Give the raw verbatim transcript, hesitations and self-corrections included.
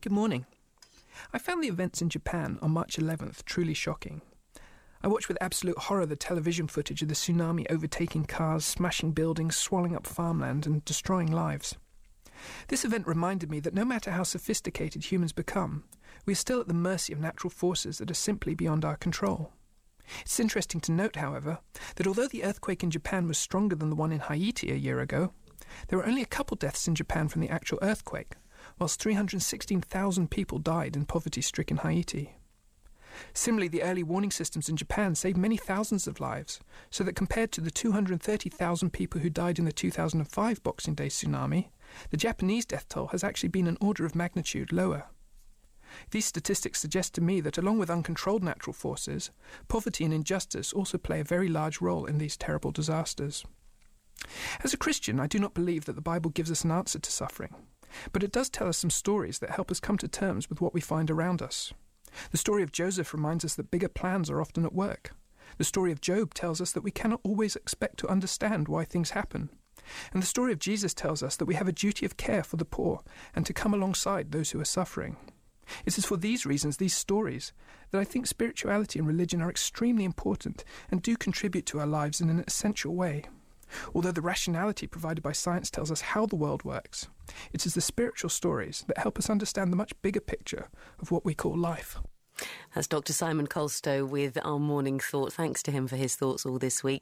Good morning. I found the events in Japan on March eleventh truly shocking. I watched with absolute horror the television footage of the tsunami overtaking cars, smashing buildings, swallowing up farmland and destroying lives. This event reminded me that no matter how sophisticated humans become, we are still at the mercy of natural forces that are simply beyond our control. It's interesting to note, however, that although the earthquake in Japan was stronger than the one in Haiti a year ago, there were only a couple deaths in Japan from the actual earthquake, whilst three hundred sixteen thousand people died in poverty-stricken Haiti. Similarly, the early warning systems in Japan saved many thousands of lives, so that compared to the two hundred thirty thousand people who died in the two thousand five Boxing Day tsunami, the Japanese death toll has actually been an order of magnitude lower. These statistics suggest to me that along with uncontrolled natural forces, poverty and injustice also play a very large role in these terrible disasters. As a Christian, I do not believe that the Bible gives us an answer to suffering, but it does tell us some stories that help us come to terms with what we find around us. The story of Joseph reminds us that bigger plans are often at work. The story of Job tells us that we cannot always expect to understand why things happen. And the story of Jesus tells us that we have a duty of care for the poor and to come alongside those who are suffering. It is for these reasons, these stories, that I think spirituality and religion are extremely important and do contribute to our lives in an essential way. Although the rationality provided by science tells us how the world works, it is the spiritual stories that help us understand the much bigger picture of what we call life. That's Doctor Simon Colstow with Our Morning Thought. Thanks to him for his thoughts all this week.